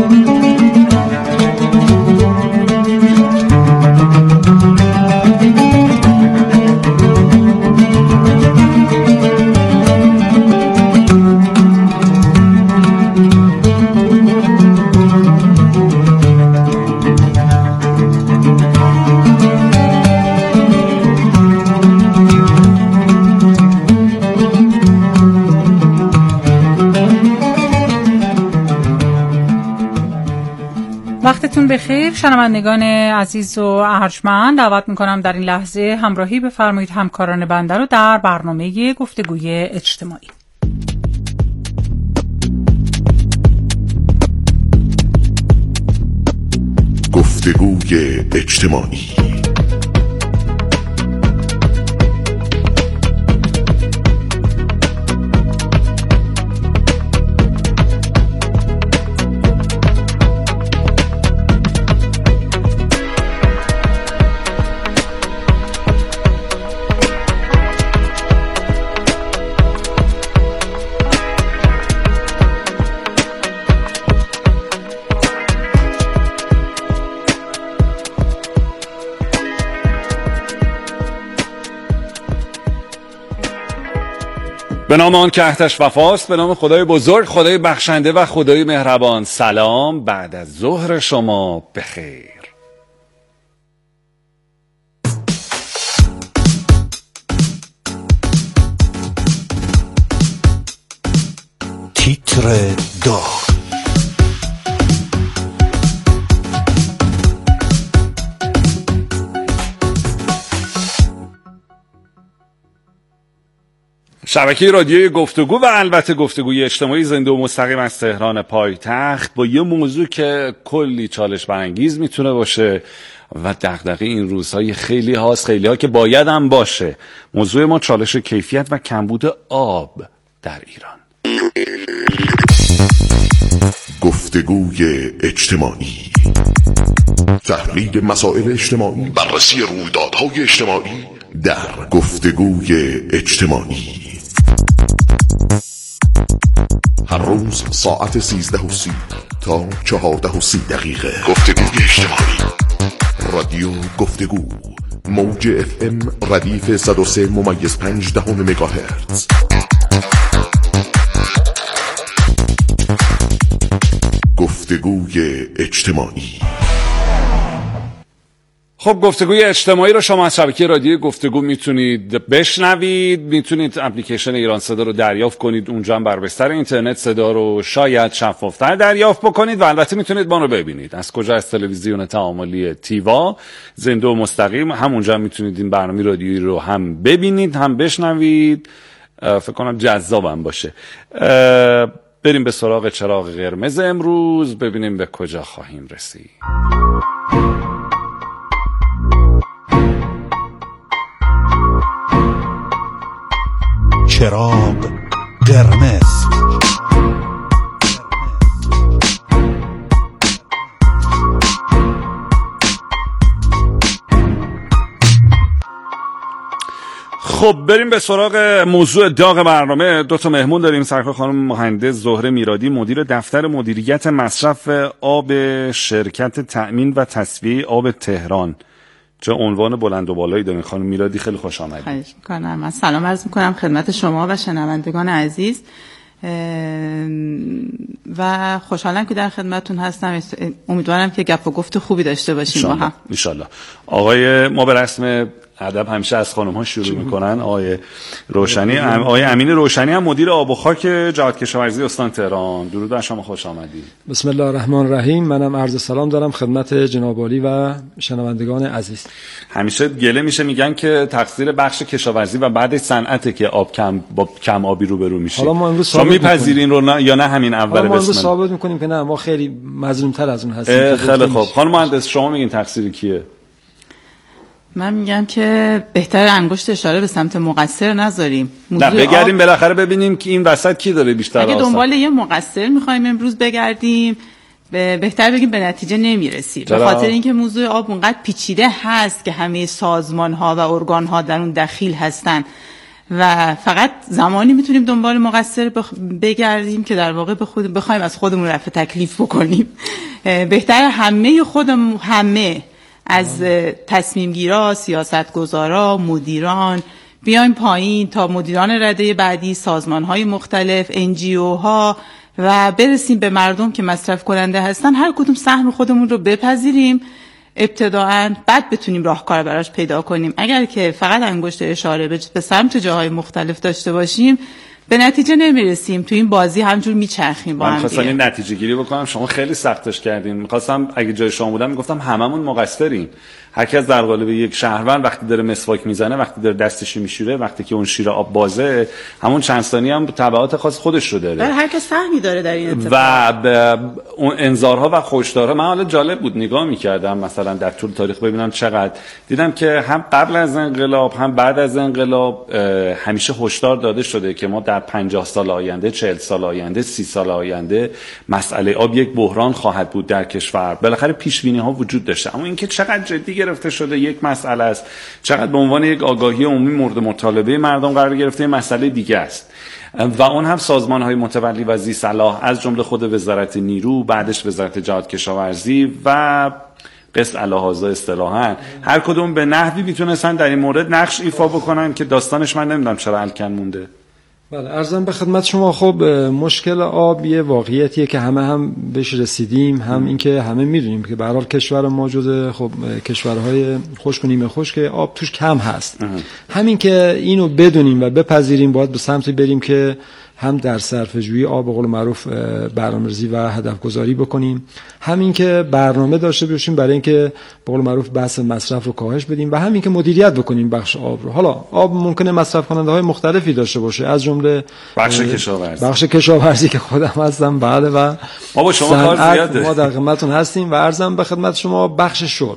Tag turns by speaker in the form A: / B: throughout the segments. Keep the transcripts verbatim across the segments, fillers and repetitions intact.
A: وقتتون بخیر شنوندگان عزیز و ارجمند. دعوت میکنم در این لحظه همراهی بفرمایید همکاران بنده رو در برنامه گفتگوی اجتماعی.
B: گفتگوی اجتماعی.
C: به نام آن که عهدش وفاست، به نام خدای بزرگ، خدای بخشنده و خدای مهربان. سلام بعد از ظهر شما بخیر.
B: تیتر داغ.
C: شبکه رادیوی گفتگو و البته گفتگوی اجتماعی زنده و مستقیم از تهران پایتخت با یه موضوع که کلی چالش برانگیز میتونه باشه و دغدغه این روزهای خیلی هاست، خیلی ها که باید هم باشه. موضوع ما چالش کیفیت و کمبود آب در ایران.
B: گفتگوی اجتماعی. تحلیل مسائل اجتماعی، بررسی رویدادهای اجتماعی در گفتگوی اجتماعی. هر روز ساعت سیزده و سی تا چهارده و سی دقیقه. گفتگوی اجتماعی. رادیو گفتگو، موج اف ام ردیف صد و سه ممیز پنج دهم مگاهرتز. گفتگوی اجتماعی.
C: خب گفتگوی اجتماعی رو شما از شبکه رادیو گفتگو میتونید بشنوید، میتونید اپلیکیشن ایران صدا رو دریافت کنید، اونجا هم بر بستر اینترنت صدا رو شاید شفافتر دریافت بکنید و البته میتونید ما رو ببینید. از کجا؟ از تلویزیون تعاملی تیوا زنده و مستقیم، همونجا میتونید این برنامه رادیویی رو هم ببینید هم بشنوید. فکر کنم جذابم باشه. بریم به سراغ چراغ قرمز امروز، ببینیم به کجا خواهیم رسید.
B: چراغ قرمز.
C: خب بریم به سراغ موضوع داغ برنامه. دو تا مهمون داریم. سرکار خانم مهندس زهره میرادی، مدیر دفتر مدیریت مصرف آب شرکت تأمین و تصفیه آب تهران. چه عنوان بلند و بالایی دارین خانم میرادی، خیلی خوش آمدید.
D: خواهش می‌کنم. من سلام عرض می‌کنم خدمت شما و شنوندگان عزیز و خوشحالم که در خدمتتون هستم. امیدوارم که گپ و گفت خوبی داشته باشیم با هم
C: ان شاءالله. آقای ما به رسم ادب همیشه از خانم ها شروع میکنن. آقای روشنی، آقای امین روشنی هم مدیر آب و خاک جهاد کشاورزی استان تهران. درود بر شما، خوش آمدید.
E: بسم الله الرحمن الرحیم. منم عرض سلام دارم خدمت جناب عالی و شنوندگان عزیز.
C: همیشه گله میشه میگن که تقصیر بخش کشاورزی و بعد صنعته که آب کم با کم آبی روبرو میشه.
E: حالا ما امروز
C: شما میپذیرین رو نه یا نه همین اول بسم الله؟
E: ما امروز ثابت میکنیم که نه، ما خیلی مظلوم‌تر از اون هستیم.
C: خیلی خوب. خانم مهندس شما میگین تقصیر کیه؟
D: من میگم که بهتر انگشت اشاره به سمت مقصر نذاریم.
C: نه بگردیم آب... بالاخره ببینیم که این وسط کی داره بیشتر آسان.
D: اگه دنبال یه مقصر میخوایم امروز بگردیم به بهتر بگیم به نتیجه نمیرسیم، به خاطر اینکه موضوع آب اونقدر پیچیده هست که همه سازمان ها و ارگان ها در اون دخیل هستن و فقط زمانی میتونیم دنبال مقصر بخ... بگردیم که در واقع بخود... بخوایم از خودمون رفع تکلیف بکنیم. بهتر همه خودم همه از تصمیم گیرا، سیاستگزارا، مدیران بیایم پایین تا مدیران رده بعدی، سازمان‌های مختلف، ان جی او ها و برسیم به مردم که مصرف کننده هستن، هر کدوم سهم خودمون رو بپذیریم ابتداعاً، بعد بتونیم راهکار براش پیدا کنیم. اگر که فقط انگشت اشاره به سمت جاهای مختلف داشته باشیم به نتیجه نمیرسیم، تو این بازی همجور میچرخیم با هم.
C: من خواستم این نتیجه گیری بکنم، شما خیلی سختش کردین. میخواستم اگه جای شما بودم میگفتم هممون مقصرین. هر کس در قالب یک شهروند وقتی داره مسواک میزنه، وقتی داره دستش میشوره، وقتی که اون شیر آب بازه، همون چند ثانیه هم تبعات خاص خودش رو داره.
D: هر کس فهمی داره در این اتفاق.
C: و اون انذارها و هشدارها، من حالا جالب بود نگاه میکردم مثلا در طول تاریخ ببینم چقدر، دیدم که هم قبل از انقلاب هم بعد از انقلاب همیشه هشدار داده شده که ما در پنجاه سال آینده، چهل سال آینده، سی سال آینده مسئله آب یک بحران خواهد بود در کشور. بالاخره پیش بینی ها وجود داشته، اما اینکه چقدر جدی گرفته شده یک مسئله است، چقدر به عنوان یک آگاهی عمومی مورد مطالبه مردم قرار گرفته مسئله دیگه است. و اون هم سازمان‌های متولی و ذی‌صلاح از جمله خود وزارت نیرو، بعدش وزارت جهاد کشاورزی و قسط الهازا اصطلاحاً، هر کدوم به نحوی میتونستن در این مورد نقش ایفا بکنن که داستانش من نمیدونم چرا الکن مونده.
E: بله، عرضم به خدمت شما. خب مشکل آب یه واقعیتیه که همه هم بهش رسیدیم، هم اینکه همه میدونیم که به هر حال کشور ما جزو خب کشورهای خشک و نیمه خشک آب توش کم هست. همین که اینو بدونیم و بپذیریم، باید به سمتی بریم که هم در صرفه‌جویی آب به قول معروف برنامه‌ریزی و هدف گذاری بکنیم، همین که برنامه داشته باشیم برای اینکه به قول معروف بحث مصرف رو کاهش بدیم و همین که مدیریت بکنیم بخش آب رو. حالا آب ممکنه مصرف کننده های مختلفی داشته باشه، از جمله
C: بخش کشاورزی
E: بخش کشاورزی که خودم هستم، بله، و
C: ما با شما کار زیاده،
E: ما در خدمتتون هستیم. و عرضم به خدمت شما بخش شرب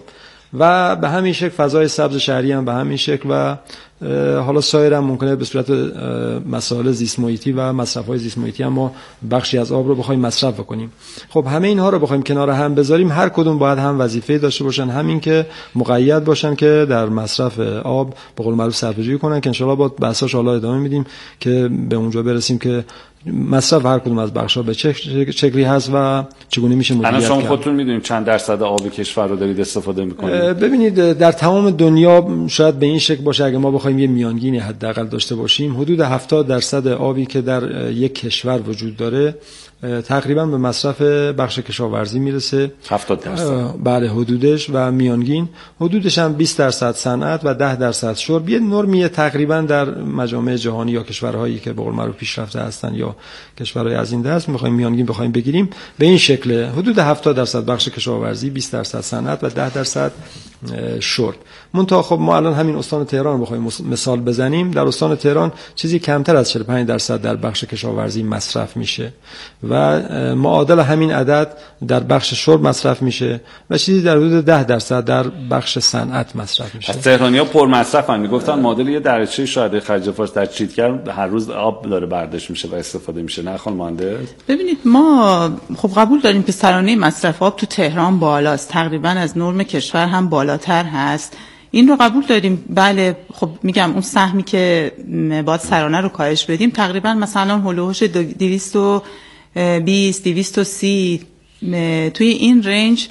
E: و به همین شکل فضای سبز شهری هم به همین شکل و حالا سایر هم ممکنه به صورت مسائل زیست محیطی و مصرف‌های زیست محیطی هم ما بخشی از آب رو بخوایم مصرف بکنیم. خب همه اینها رو بخوایم کنار هم بذاریم، هر کدوم باید هم وظیفه داشته باشن، همین که مقید باشن که در مصرف آب به قول معروف صرفه‌جویی کنن، که ان شاءالله با بحثاش حالا ادامه میدیم که به اونجا برسیم که مصرف هر کدوم از بخش‌ها به چه شکلی هست و چگونه میشه مدیریت کرد.
C: الان شما خودتون میدونید چند درصد آب کشور رو دارید استفاده میکنید؟
E: ببینید در تمام دنیا شاید به این شکل باشه، اگه ما بخوایم یه میانگینی حداقل داشته باشیم، حدود هفتاد درصد آبی که در یک کشور وجود داره تقریبا به مصرف بخش کشاورزی میرسه.
C: هفتاد درصد
E: بله حدودش، و میانگین حدودش هم بیست درصد صنعت و ده درصد شرب. یه نرمیه تقریبا در مجامع جهانی یا کشورهایی که به قول معروف پیشرفته هستن یا کشورهای از این دست میخوایم میانگین بخوایم بگیریم، به این شکل حدود هفتاد درصد بخش کشاورزی، بیست درصد صنعت و ده درصد شرب. منتها خب ما الان همین استان تهران رو بخوایم مثال بزنیم، در استان تهران چیزی کمتر از چهل و پنج درصد در بخش کشاورزی مصرف میشه و معادل همین عدد در بخش شرب مصرف میشه و چیزی در حدود ده درصد در بخش صنعت مصرف میشه.
C: تهرانی‌ها پر مصرفن، میگفتن معادل یه درجه شاید خرج فارس در چیتگر هر روز آب داره برداشت میشه و استفاده میشه. نه خانم مهندس؟
D: ببینید ما خب قبول داریم که سرانه مصرف آب تو تهران بالاست، تقریبا از نرم کشور هم بالاتر هست، این رو قبول داریم. بله خب میگم اون سهمی که باید سرانه رو کاهش بدیم تقریبا مثلا هولوش دویست و بیست دویست و سی توی این رنج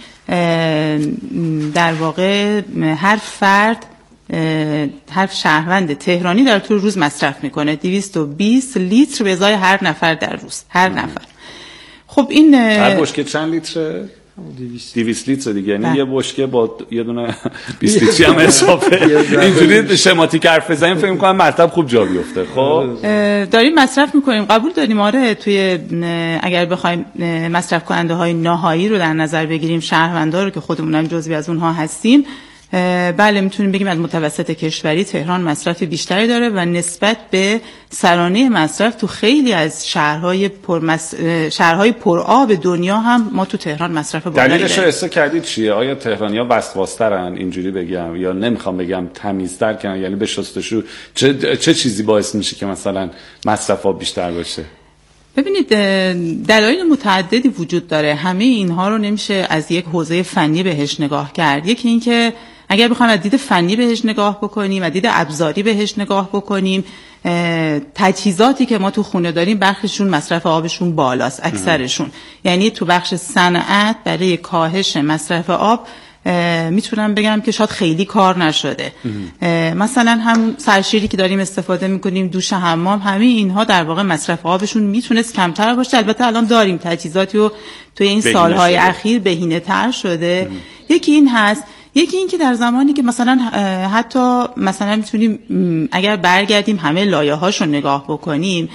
D: در واقع هر فرد هر شهروند تهرانی در طول روز مصرف میکنه، دویست و بیست لیتر به ازای هر نفر در روز، هر نفر. خب این
C: هر بشکه چند لیتره؟ دویست لیتر دیگه، یعنی یه بشکه با یه دونه بیست لیتری هم اضافه. اینجوری شماتیک حرف بزنیم فکر می‌کنم مرتب خوب جا بیفته. خب
D: داریم مصرف می‌کنیم، قبول داریم. آره توی اگر بخوایم مصرف کننده های نهایی رو در نظر بگیریم، شهروندان رو که خودمون هم جزئی از اونها هستیم، بله میتونیم بگیم از متوسط کشوری تهران مصرف بیشتری داره و نسبت به سرانه مصرف تو خیلی از شهرهای پر مس... شهرهای پرآب دنیا هم ما تو تهران مصرف بالایی داریم.
C: دلیلش رو حساب کردید چیه؟ آیا تهرانی‌ها وسواس‌ترن اینجوری بگم، یا نمیخوام بگم تمیزتر کنن، یعنی به شستشو چه چه چیزی باعث میشه که مثلا مصرف آب بیشتر باشه؟
D: ببینید دلایل متعددی وجود داره، همه اینها رو نمیشه از یک حوزه فنی بهش نگاه کرد. یکی این که اگر بخوایم از دید فنی بهش نگاه بکنیم، از دید ابزاری بهش نگاه بکنیم، تجهیزاتی که ما تو خونه داریم برخیشون مصرف آبشون بالاست، اکثرشون. یعنی تو بخش صنعت برای کاهش مصرف آب میتونم بگم که شاید خیلی کار نشده. مثلا هم سرشیری که داریم استفاده میکنیم، دوش حمام، همه اینها در واقع مصرف آبشون میتونست کمتر باشه. البته الان داریم تجهیزاتی و توی این سالهای شده. اخیر بهینه تر شده. یکی این هست. یکی این که در زمانی که مثلا حتی مثلا میتونیم اگر برگردیم همه لایه‌هاش رو نگاه بکنیم،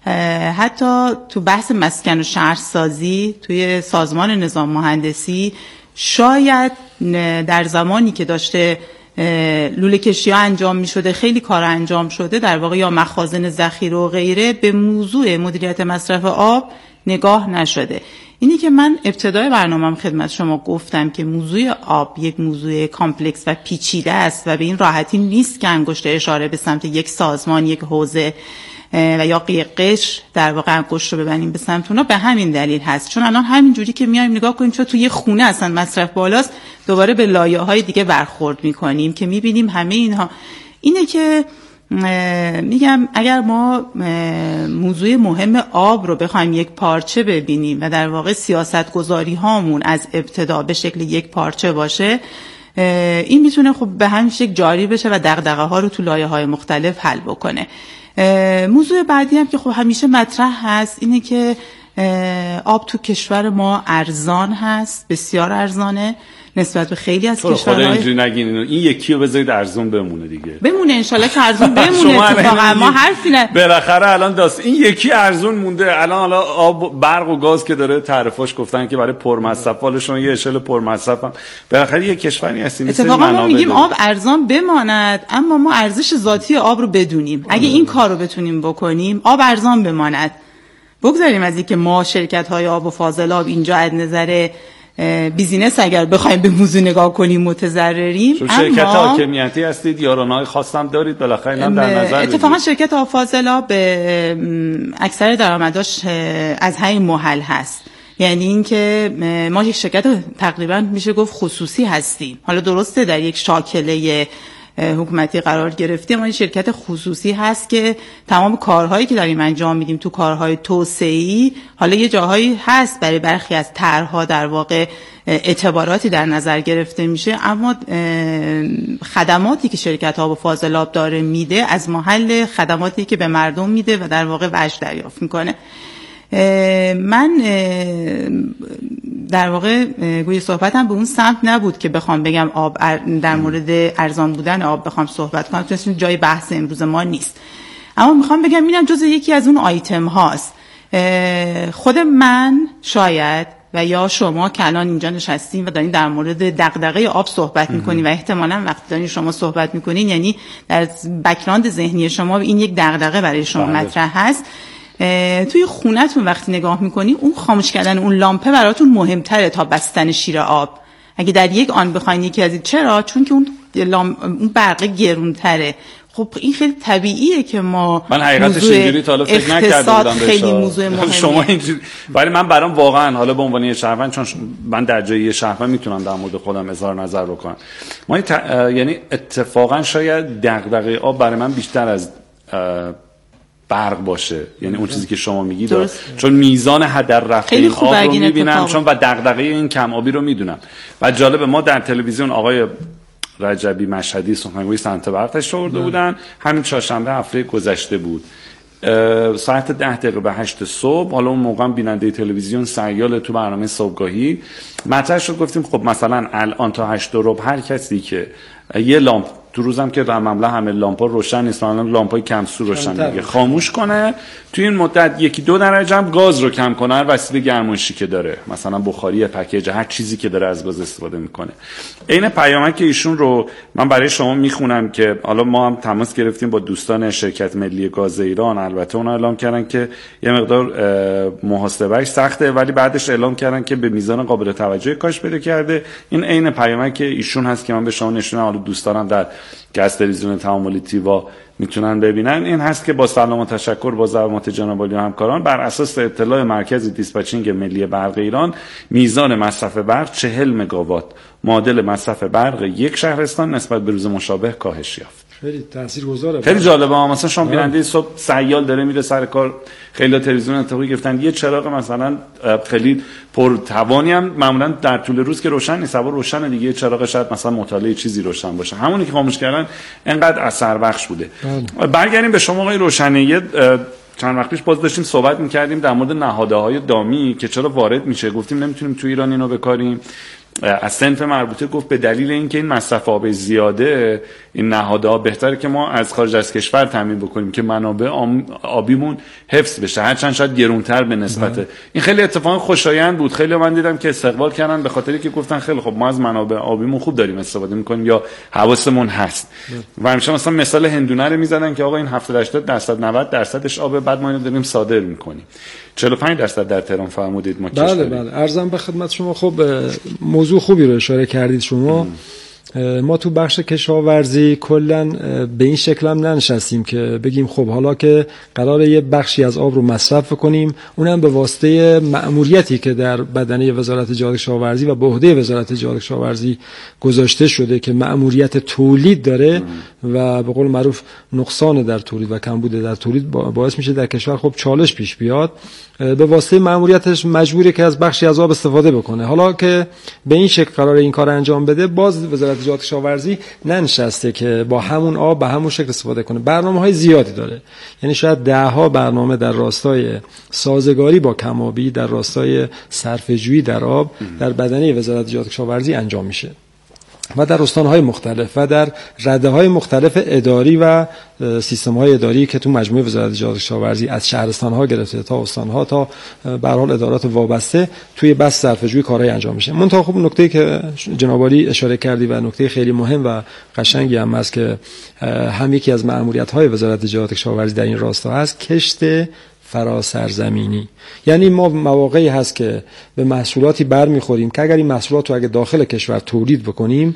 D: حتی تو بحث مسکن و شهرسازی توی سازمان نظام مهندسی شاید در زمانی که داشته لوله کشی ها انجام می شده، خیلی کار انجام شده در واقع، یا مخازن ذخیره و غیره، به موضوع مدیریت مصرف آب نگاه نشده. اینی که من ابتدای برنامه‌ام خدمت شما گفتم که موضوع آب یک موضوع کامپلکس و پیچیده است و به این راحتی نیست که انگشت اشاره به سمت یک سازمان، یک حوزه و یا قش در واقع انگشت رو ببریم به سمت اونا. به همین دلیل هست، چون الان همین جوری که میایم نگاه کنیم چون تو یه خونه اصلا مصرف بالاست، دوباره به لایه‌های دیگه برخورد میکنیم که میبینیم همه اینها. اینه که میگم اگر ما موضوع مهم آب رو بخوایم یک پارچه ببینیم و در واقع سیاست گذاری هامون از ابتدا به شکل یک پارچه باشه، این میتونه خب به همین شکل جاری بشه و دغدغه ها رو تو لایه های مختلف حل بکنه. موضوع بعدی هم که خب همیشه مطرح هست اینه که آب تو کشور ما ارزان هست، بسیار ارزانه نسبت به خیلی از کشورهای.
C: خدا اینجوری نگین، این یکی رو بذارید ارزون بمونه دیگه.
D: بمونه انشالله که ارزون بمونه. اتفاقا ما حرفی نه.
C: بالاخره الان داست این یکی ارزون مونده. الان حالا آب، برق و گاز که داره تعرفاش گفتن که برای پرمصرف، حالشون یه اشل پرمصرف هم. بالاخره یه کشوری هستیم.
D: اتفاقا ما میگیم آب ارزان بماند، اما ما ارزش ذاتی آب رو بدونیم. اگه این کار رو بتونیم بکنیم، آب ارزان بماند. بگذاریم از اینکه ما شرکت‌های آب و فاضلاب اینجا از نظر بیزینس اگر بخوایم به موضوع نگاه کنیم متضرریم.
C: اما شرکت حاکمیتی هستید، یارانه‌های خاص هم دارید، بالاخره اینم در نظر بگیرید.
D: اتفاقا شرکت آب فاضلاب به اکثر درآمداش از همین محل هست. یعنی اینکه ما یک شرکت تقریبا میشه گفت خصوصی هستیم. حالا درسته در یک شاکله حکومتی قرار گرفتیم، اما این شرکت خصوصی هست که تمام کارهایی که داریم انجام میدیم تو کارهای توسعه‌ای، حالا یه جاهایی هست برای برخی از طرح‌ها در واقع اعتباراتی در نظر گرفته میشه، اما خدماتی که شرکت آب و فاضلاب داره میده از محل خدماتی که به مردم میده و در واقع وجه دریافت میکنه. من در واقع گویا صحبتم به اون سمت نبود که بخوام بگم آب در مورد ارزان بودن آب بخوام صحبت کنم، چون جای بحث امروز ما نیست. اما میخوام بگم اینم جز یکی از اون آیتم هاست. خود من شاید و یا شما که الان اینجا نشستین و دارین در مورد دغدغه آب صحبت میکنین و احتمالاً وقتی دارین شما صحبت میکنین یعنی در بک‌گراند ذهنی شما این یک دغدغه برای شما مطرح هست. توی خونه‌تون وقتی نگاه میکنین اون خاموش کردن اون لامپه براتون مهمتره تا بستن شیر آب. اگه در یک آن بخواین یکی از این، چرا؟ چون که اون لام... اون برقه گرونتره. خب این خیلی طبیعیه که ما
C: من حقیقتش اینجوری تا حالا فکر نکرده بودم بهش.
D: خیلی موضوع مهمه.
C: شما اینجوری، ولی من برام واقعا حالا به عنوان یه شهروند، چون من در جای یه شهروند میتونم در مورد خودم اظهار نظر بکنم. ما ت... یعنی اتفاقا شاید دغدغه آب برای من بیشتر از برق باشه، یعنی اون چیزی که شما میگید، چون میزان هدر رفته این آب رو میبینم، چون و دغدغه این کم آبی رو میدونم. و جالب، ما در تلویزیون آقای رجبی مشهدی سخنگوی صنعت برق تشریف آورده بودن، همین چهارشنبه هفته گذشته بود، ساعت ده دقیقه به هشت صبح. حالا اون موقع بیننده تلویزیون سریال تو برنامه صبحگاهی مطرح شد، گفتیم خب مثلا الان تا هشت و ربع هر کسی که یه لامپ تو روزم که در مملکت همه لامپا روشن نیست، مثلا لامپای کم سو روشن دیگه، خاموش کنه، تو این مدت یکی دو درجه هم گاز رو کم کنه، هر وسیله گرمایشی که داره، مثلا بخاری، پکیج، هر چیزی که داره از گاز استفاده میکنه. عین پیامک ایشون رو من برای شما میخونم که حالا ما هم تماس گرفتیم با دوستان شرکت ملی گاز ایران، البته اونا اعلام کردن که یه مقدار محاسبهش سخته، ولی بعدش اعلام کردن که به میزان قابل توجهی کاهش پیدا کرده. این عین پیامک ایشون هست که من به شما نشونم، حالا دوستانم در که از تلویزیون تعاملی تیوا میتونن ببینن. این هست که با سلام و تشکر با زحمات جناب عالی و همکاران، بر اساس اطلاع مرکز دیسپچینگ ملی برق ایران، میزان مصرف برق چهل مگاوات معادل مصرف برق یک شهرستان نسبت به روز مشابه کاهش یافت.
E: خیلی تاثیرگذاره.
C: خیلی جالبه. مثلا شما بیننده صبح سیال داره میره سر کار، خیلی تلویزیون انتخابی گرفتن یه چراغ مثلا خیلی پرتوانی هم معمولا در طول روز که روشن نیست، هوا روشن دیگه، یه چراغ شاید مثلا مطالعه چیزی روشن باشه، همونی که خاموش کردن اینقدر اثر بخش بوده. برگردیم به شما آقای روشنی. چند وقت پیش باز داشتیم صحبت می‌کردیم در مورد نهادهای دامی که چرا وارد میشه، گفتیم نمیتونیم تو ایران اینو بکاریم. از صنف مربوطه گفت به دلیل اینکه این مصرف آب زیاده این نهادها بهتره که ما از خارج از کشور تامین بکنیم که منابع آبیمون حفظ بشه، هرچند شاید گرونتر به نسبت ده. این خیلی اتفاق خوشایند بود. خیلی من دیدم که استقبال کردن به خاطری که گفتن خیلی خب ما از منابع آبیمون خوب داریم استفاده میکنیم یا حواسمون هست ده. و همیشه مثلا مثال هندونه رو میزنن که آقا این هفتاد هشتاد درصد نود درصدش آبه، بعد ما اینو داریم صادر میکنیم. چهل و پنج درصد در تهران فرمودید ما کشف
E: بله بله عرضم به خدمت شما. خب موضوع خوبی رو اشاره کردید شما. ما تو بخش کشاورزی کلا به این شکل هم ننشستیم که بگیم خب حالا که قراره یه بخشی از آب رو مصرف کنیم، اونم به واسطه مأموریتی که در بدنه وزارت تجارت کشاورزی و به عهده وزارت تجارت کشاورزی گذاشته شده که مأموریت تولید داره و به قول معروف نقصان در تولید و کمبود در تولید باعث میشه در کشور خب چالش پیش بیاد، به واسطه مأموریتش مجبوره که از بخشی از آب استفاده بکنه. حالا که به این شکل قراره این کار انجام بده، باز وزارت تجارت کشاورزی ننشسته که با همون آب به همون شکل استفاده کنه. برنامه‌های زیادی داره، یعنی شاید ده ها برنامه در راستای سازگاری با کم‌آبی، در راستای صرفه‌جویی در آب در بدنه وزارت تجارت کشاورزی انجام میشه و در استان‌های مختلف و در رده‌های مختلف اداری و سیستم‌های اداری که تو مجموعه وزارت تجارت کشاورزی از شهرستان‌ها گرفته تا استان‌ها تا به هر حال ادارات وابسته توی بس صرفه‌جویی کارهای انجام میشه. منتها خب نکته‌ای که جناب عالی اشاره کردی و نکته خیلی مهم و قشنگی هم است که هم یکی از مأموریت‌های وزارت تجارت کشاورزی در این راستا هست، کشت فراسرزمینی. یعنی ما مواقعی هست که به محصولاتی برمیخوریم که اگر این محصولات رو اگه داخل کشور تولید بکنیم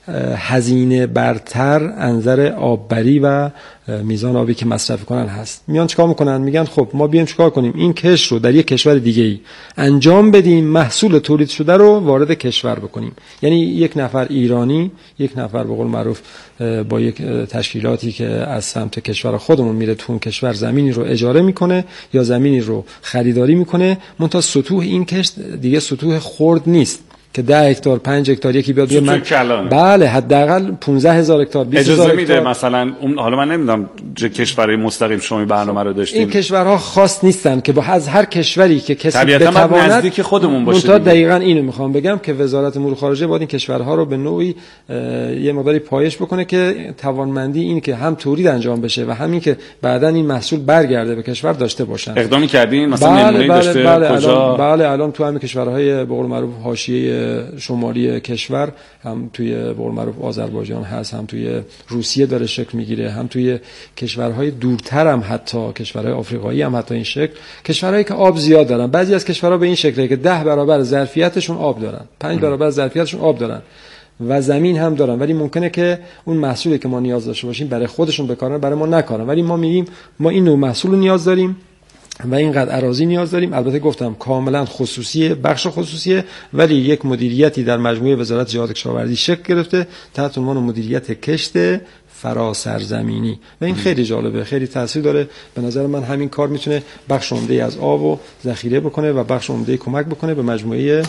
E: هزینه برتر انظر آببری و میزان آبی که مصرف کنن هست. میان چیکار میکنن؟ میگن خب ما بیایم چیکار کنیم این کشت رو در یک کشور دیگه ای انجام بدیم، محصول تولید شده رو وارد کشور بکنیم. یعنی یک نفر ایرانی، یک نفر به قول معروف با یک تشکیلاتی که از سمت کشور خودمون میره تو اون کشور زمینی رو اجاره میکنه یا زمینی رو خریداری میکنه، منتها سطوح این کشت دیگه سطوح خرد نیست که ده هکتار پنج هکتار یکی بیاد بگه من بله حداقل پانزده هزار هکتار بیست هزار
C: اجازه
E: هکتار
C: میده مثلا اون. حالا من نمیدونم چه کشورهای مستقیم شما برنامه رو داشتیم.
E: این کشورها خاص نیستن که با از هر کشوری که کسی
C: بتواند نزدیک خودمون باشه.
E: منتها دقیقاً اینو میخوام بگم که وزارت امور خارجه باید این کشورها رو به نوعی یه مقداری پایش بکنه که توانمندی این که هم تولید انجام بشه و همین که بعداً این محصول برگرده به کشور داشته باشن.
C: اقدامی کردین مثلا
E: بله
C: نمونه
E: بله
C: داشته
E: بله
C: کجا؟
E: الان بله الان تو همین کشورهای به قول معروف حاشیه شمالی کشور، هم توی به قول معروف آذربایجان هست، هم توی روسیه داره شکل میگیره، هم توی کشورهای دورتر هم حتی کشورهای آفریقایی هم حتی این شکل، کشورهایی که آب زیاد دارن. بعضی از کشورها به این شکله که ده برابر ظرفیتشون آب دارن، پنج برابر ظرفیتشون آب دارن و زمین هم دارن، ولی ممکنه که اون محصولی که ما نیاز داشته باشیم برای خودشون بکارن برای ما نکارن، ولی ما میگیم ما این نوع محصول رو نیاز داریم و اینقدر اراضی نیاز داریم. البته گفتم کاملا خصوصیه، بخش خصوصیه، ولی یک مدیریتی در مجموعه وزارت تجارت کشاورزی شکل گرفته تحت عنوان مدیریت کشت فراسرزمینی و این خیلی جالبه، خیلی تاثیر داره. به نظر من همین کار میتونه بخش عمده از آب رو ذخیره بکنه و بخش عمده کمک بکنه به مجموعه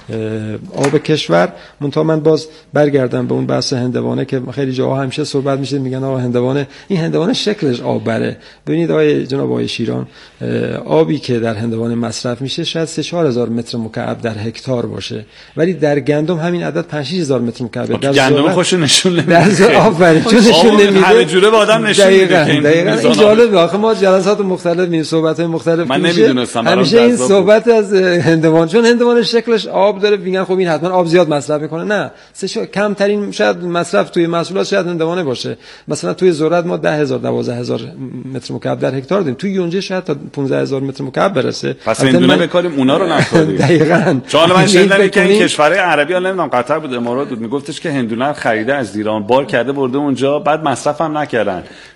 E: آب کشور. منتها من باز برگردم به اون بحث هندوانه که خیلی جاها همیشه صحبت میشه، میگن آقا هندوانه، این هندوانه شکلش آب بره. ببینید آقای جناب آقای شیران، آبی که در هندوانه مصرف میشه شاید سه چهار هزار متر مکعب در هکتار باشه، ولی در گندم همین عدد پنج شش هزار متر مکعب. در
C: گندم خوشو نشون نمیده.
E: در آفرین چون نشون نمیده،
C: همه جوره به آدم نشون میده.
E: دقیقاً دقیقاً این جالبه. آخه ما جلسات مختلف می صحبت‌های مختلف
C: من نمیدونستم،
E: همیشه این صحبت از هندوانه، چون هندوانه شکلش آب داره، میگن خب این حتما آب زیاد مصرف میکنه. نه، سه کمترین شاید مصرف توی محصولات شاید هندوانه باشه. مثلا توی ذرت ما ده هزار دوازده هزار متر مکعب در هکتار داریم، توی یونجه شاید تا پانزده هزار متر مکعب برسه.
C: پس هندونه بکاریم اونا رو نخوریم.
E: دقیقاً.
C: چون من شنیدم که این کشورهای عربی، حالا نمیدونم قطر بود امارات بود، میگفتش که هندونه خریده از ایران، بار کرده برده اونجا، بعد مصرف هم نکردن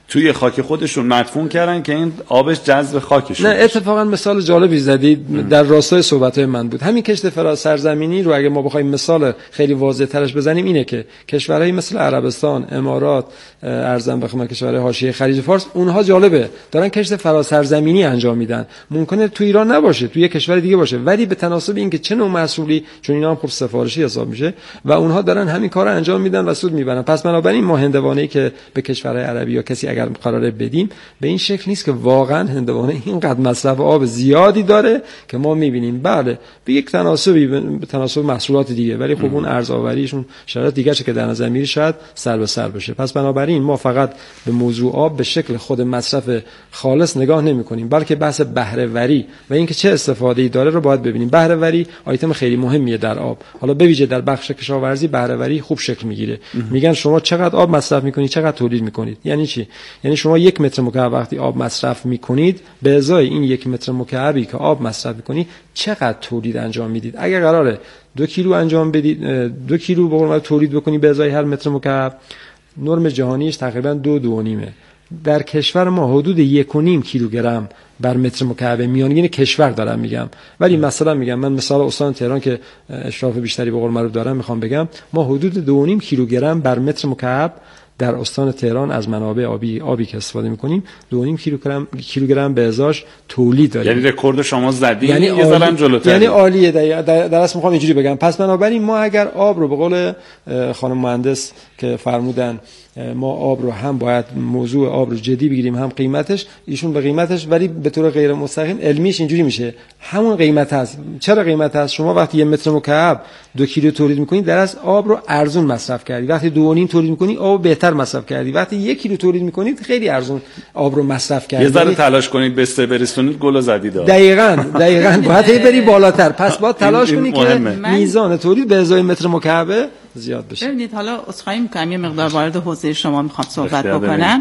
C: توی خاک خودشون مدفون کردن که این آبش جذب خاکشون.
E: نه اتفاقا مثال جالبی زدید در راستای صحبت‌های من بود. همین کشت فراز سرزمینی رو اگه ما بخوایم مثال خیلی واضح ترش بزنیم اینه که کشورهای مثل عربستان، امارات، ارزم بخوام کشورهای حاشیه خلیج فارس، اونها جالبه دارن کشت فراز سرزمینی انجام میدن. ممکنه تو ایران نباشه، تو یک کشور دیگه باشه، ولی به تناسب اینکه چه نوع محصولی، چون اینا هم خب سفارشی حساب میشه و اونها دارن همین کارو انجام میدن و سود میبرن. پس بنابراین ما هندوانه‌ای که به کشورهای عربی یا کسی اگر قراره بدیم به این شکل نیست که واقعا هندوانه اینقدر مصرف آب زیادی داره که ما میبینیم. بله به یک تناسبی به تناسب محصولات دیگه، ولی خب اون ارزآوریشون شرایط دیگه چه که در نظر میگیره شاید سر به سر بشه. پس بنابراین ما فقط به موضوع آب به شکل خود مصرف خالص نگاه نمی‌کنیم، بلکه بحث بهره وری و اینکه چه استفاده‌ای داره رو باید ببینیم. بهره وری آیتم خیلی مهمیه در آب. حالا به ویژه در بخش کشاورزی بهره وری خوب شکل میگیره. میگن شما چقدر آب مصرف می‌کنید، چقدر تولید می‌کنید. یعنی چی؟ یعنی شما یک متر مکعب وقتی آب مصرف می‌کنید، به ازای این یک متر مکعبی که آب مصرف می‌کنید چقدر تولید انجام میدید. اگر قراره دو کیلو انجام بدید، دو کیلو به قول تولید بکنید به ازای هر متر مکعب، نرم جهانیش تقریبا دو دو و نیمه. در کشور ما حدود یک و نیم کیلوگرم بر متر مکعب میانگین کشور دارم میگم. ولی مثلا میگم من مثال استان تهران که اشراف بیشتری به قول معروف دارم میخوام بگم، ما حدود دو و نیم کیلوگرم بر متر مکعب در استان تهران از منابع آبی آبی که استفاده می‌کنیم دو و نیم کیلوگرم کیلوگرم به ازاش تولید داریم.
C: یعنی رکورد شما زدید،
E: یعنی
C: یه ذره جلوتر،
E: یعنی عالیه. در, در, در اصل می‌خوام اینجوری بگم. پس بنابراین ما اگر آب رو به قول خانم مهندس که فرمودن ما آب رو هم باید موضوع آب رو جدی بگیریم، هم قیمتش، ایشون به قیمتش ولی به طور غیر مستقیم علمیش اینجوری میشه همون قیمت هست. چرا قیمت هست؟ شما وقتی یه متر مکعب دو کیلو تولید میکنید در از آب رو ارزون مصرف کردی، وقتی دو و نیم تولید میکنید آب بهتر مصرف کردی، وقتی یک کیلو تولید میکنید خیلی ارزون آب رو مصرف کردی.
C: یه ذره تلاش کنید به سه برسونید گل زدید.
E: دقیقاً دقیقاً باید بری بالاتر. پس باید تلاش کنید که میزان تولید به ازای متر مکعب زیاد بشه.
D: ببینید حالا عذرخواهی می‌کنم یه مقدار وارد حوزه شما میخوام صحبت بکنم.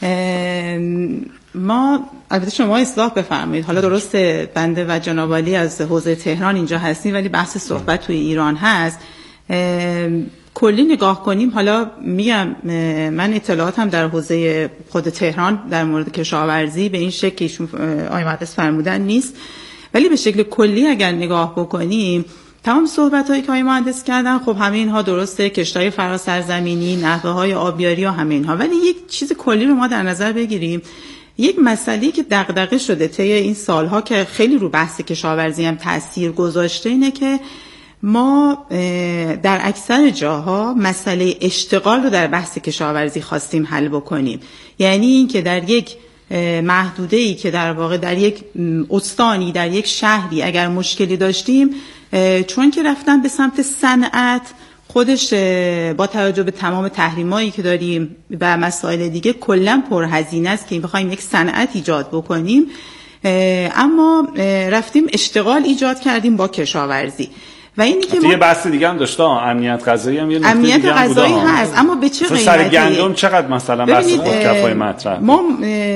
D: ما البته شما اصلاح بفرمایید، حالا درسته بنده و جناب عالی از حوزه تهران اینجا هستیم ولی بحث صحبت توی ایران هست. کلی نگاه کنیم، حالا میگم من اطلاعاتم در حوزه خود تهران در مورد کشاورزی به این شکل که ایشون آقای مهندس فرمودن نیست، ولی به شکل کلی اگر نگاه بکنیم تمام صحبت‌هایی که آقای مهندس کردن خب همه اینها درسته، کشت‌های فراز سرزمینی، نحوه‌های آبیاری و همه اینها، ولی یک چیز کلی رو ما در نظر بگیریم. یک مسئله‌ای که دغدغه شده طی این سالها که خیلی رو بحث کشاورزی هم تأثیر گذاشته اینه که ما در اکثر جاها مسئله اشتغال رو در بحث کشاورزی خواستیم حل بکنیم. یعنی این که در یک محدوده‌ای که در واقع در یک استانی، در یک شهری اگر مشکلی داشتیم، چون که رفتن به سمت صنعت، خودش با توجه به تمام تحریمایی که داریم و مسائل دیگه کلا پرهزینه است که بخوایم یک صنعت ایجاد بکنیم، اما رفتیم اشتغال ایجاد کردیم با کشاورزی. و اینی که
C: ما یه بحث دیگه هم داشته، امنیت غذایی هم یه نکته
D: امنیت
C: دیگه هم
D: غذایی هست، اما به چه قیمتی؟
C: سر گندم چقدر مثلا بحث خودکفایی مطرح؟
D: ما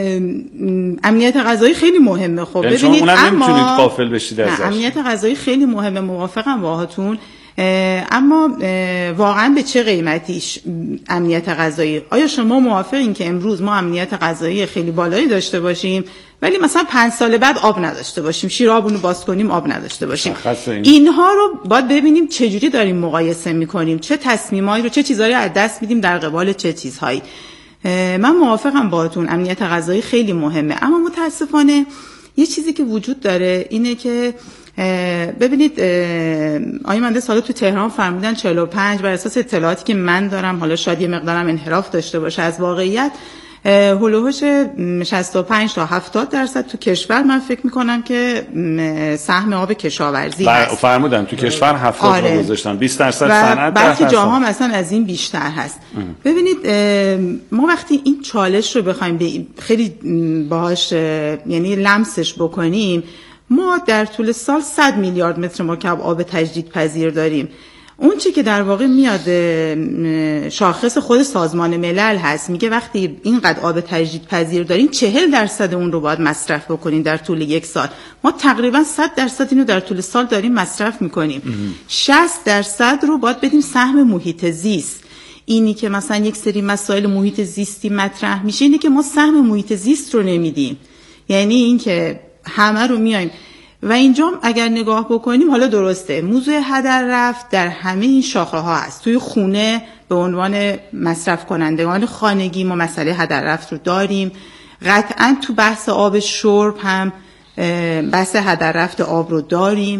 D: امنیت غذایی خیلی مهمه. خب
C: ببینید اما نمیتونید غافل بشید ازش.
D: امنیت غذایی خیلی مهمه، موافقم باهاتون، اما واقعا به چه قیمتیش امنیت غذایی؟ آیا شما موافقین که امروز ما امنیت غذایی خیلی بالایی داشته باشیم ولی مثلا پنج سال بعد آب نداشته باشیم، شیر آبونو باز کنیم آب نداشته باشیم؟
C: این.
D: اینها رو باید ببینیم چجوری داریم مقایسه میکنیم، چه تصمیمایی رو، چه چیزایی رو از دست میدیم در قبال چه چیزهایی. من موافقم باهاتون، امنیت غذایی خیلی مهمه، اما متاسفانه یه چیزی که وجود داره اینه که ببینید آقای مهندس حالا تو تهران فرمودن چهل و پنج، بر اساس اطلاعاتی که من دارم، حالا شاید یه مقدارم انحراف داشته باشه از واقعیت، هولوهوش شصت و پنج تا هفتاد درصد تو کشور من فکر میکنم که سهم آب کشاورزی هست.
C: فرمودن تو کشور هفتاد
D: آره.
C: رو گذاشتن، بیست درصد صنعت،
D: بلکه جاها مثلا از این بیشتر هست. ام. ببینید ما وقتی این چالش رو بخوایم خیلی باهاش یعنی لمسش بکنیم، ما در طول سال صد میلیارد متر مکعب آب تجدیدپذیر داریم. اون چی که در واقع میاد شاخص خود سازمان ملل هست، میگه وقتی اینقدر آب تجدیدپذیر دارین چهل درصد اون رو باید مصرف بکنین در طول یک سال. ما تقریبا صد درصد اینو در طول سال داریم مصرف میکنیم. شصت درصد رو باید بدیم سهم محیط زیست. اینی که مثلا یک سری مسائل محیط زیستی مطرح میشه اینه که ما سهم محیط زیست رو نمیدیم. یعنی این که همه رو میایم و اینجا اگر نگاه بکنیم، حالا درسته موضوع هدر رفت در همه این شاخه ها هست. توی خونه به عنوان مصرف کنندگان خانگی ما مسئله هدر رفت رو داریم، قطعا تو بحث آب شرب هم بحث هدر رفت آب رو داریم،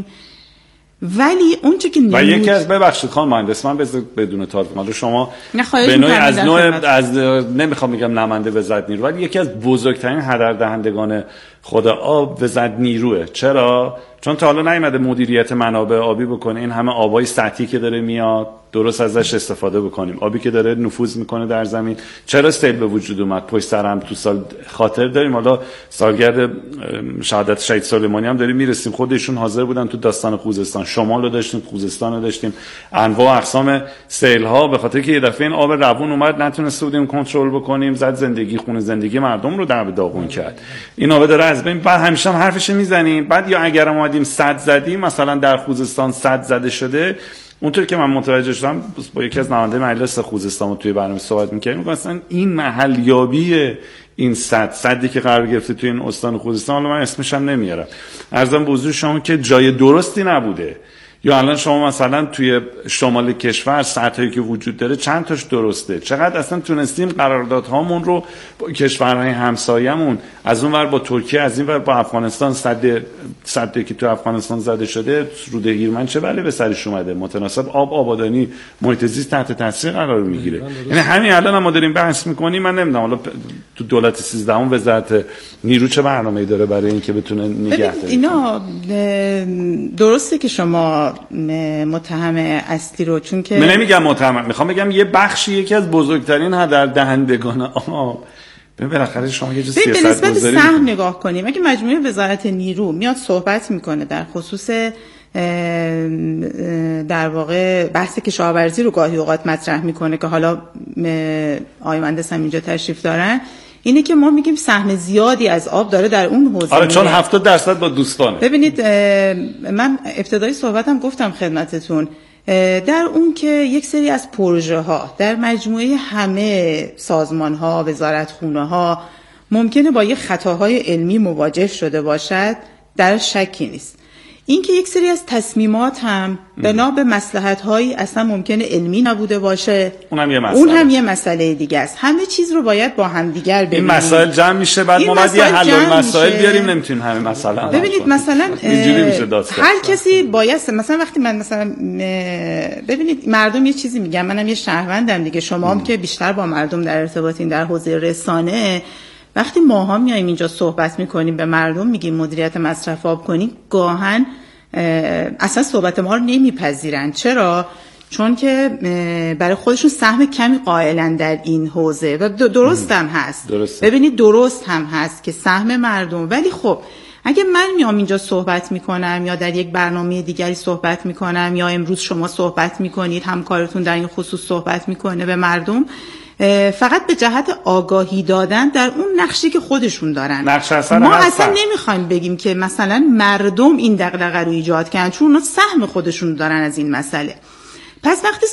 D: ولی اون چه که
C: و یکی از ببخشید خانم مهندس من بدون تعارف مال شما به نوعی از نوع از نمیخوام بگم نماینده وزارت نیرو، ولی یکی از بزرگترین هدر دهندگان خود آب وزارت نیروه. چرا؟ چون تا حالا نیومده مدیریت منابع آبی بکنه. این همه آبای سطحی که داره میاد درست ازش استفاده بکنیم. آبی که داره نفوذ میکنه در زمین. چرا سیل به وجود اومد؟ پشت سر هم تو سال خاطر داریم. حالا سالگرد شهادت شهید سلیمانی هم داریم میرسیم. خودشون حاضر بودن تو داستان خوزستان شمال رو داشتیم، خوزستان رو داشتیم، انواع اقسام سیل ها، به خاطر که یه دفعه این آب روون اومد نتونسته بودیم کنترل بکنیم، زد زندگی خونه زندگی مردم رو در به داغون کرد. این آب داره از بین. بعد همیشه هم حرفش میزنیم. بعد یا اگر اومدیم صد زدیم، مثلا در خوزستان صد زده شده، اونطور که من متوجه شدم با یکی از نماینده مجلس خوزستان توی برنامه صحبت می‌کردیم، مثلا این محل یابی این صد صدی که قرار گرفته توی این استان خوزستان، حالا من اسمش هم نمیارم، عرضم به حضور شما که جای درستی نبوده. یا الان شما مثلا توی شمال کشور سطحی که وجود داره چند تاش درسته؟ چقدر اصلا تونستیم قراردادهامون رو با کشورهای همسایه‌مون، از اون ور با ترکیه، از این ور با افغانستان، صد صدی که تو افغانستان زده شده رود هیرمن چه بله به سرش اومده، متناسب آب آبادانی محیط زیست تحت تاثیر قرار میگیره. یعنی همین الان هم ما داریم بحث میکنیم. من نمیدونم حالا تو دولت سیزدهم وزارت نیرو چه برنامه‌ای داره برای اینکه بتونه نگه داره.
D: اینا درسته که شما متهم اصلی رو، چون که
C: من نمیگم متهم، میخوام بگم یه بخشی یکی از بزرگترین هدر دهندگان آب. ببین بالاخره شما یه چیز سیاست
D: به
C: گذاری
D: سهم نگاه کنیم. اگه مجموعه وزارت نیرو میاد صحبت میکنه در خصوص در واقع بحث کشاورزی رو گاهی اوقات مطرح میکنه که حالا آقای مهندس هم اینجا تشریف دارن، اینه که ما میگیم سهم زیادی از آب داره در اون حوزه.
C: آره چون هفتاد درصد با دوستانه.
D: ببینید من ابتدای صحبتم گفتم خدمتتون در اون که یک سری از پروژه ها در مجموعه همه سازمان ها، وزارت خونه ها ممکنه با یه خطاهای علمی مواجه شده باشد، در شکی نیست. این که یک سری از تصمیمات هم بنا به مصلحت‌هایی اصلا ممکنه علمی نبوده باشه،
C: اون هم یه مسئله
D: اون هم یه مسئله دیگه است. همه چیز رو باید با هم دیگر ببینیم.
C: این مسائل جمع میشه، بعد ما باید یه حل مسائل بیاریم، نمیتونیم همه مسائل.
D: ببینید مثلا هر کسی باید مثلا وقتی من مثلا ببینید مردم یه چیزی میگن، منم یه شهروندم دیگه، شما هم که بیشتر با مردم در ارتباطین در حوزه رسانه، وقتی ماها میایم اینجا صحبت میکنیم به مردم میگیم مدیریت مصرف آب کنیم، گاهن اصلا صحبت ما رو نمیپذیرن. چرا؟ چون که برای خودشون سهم کمی قائلن در این حوزه و درست هم هست. درسته. ببینید درست هم هست که سهم مردم، ولی خب اگه من میام اینجا صحبت میکنم یا در یک برنامه دیگری صحبت میکنم یا امروز شما صحبت میکنید، همکارتون در این خصوص صحبت میکنه به مردم، فقط به جهت آگاهی دادن در اون نقشی که خودشون دارن.
C: نقش اصلا
D: ما اصلا نمیخوایم بگیم که مثلا مردم این دغدغه رو ایجاد کردن، چون اونا سهم خودشون دارن از این مسئله. پس وقتی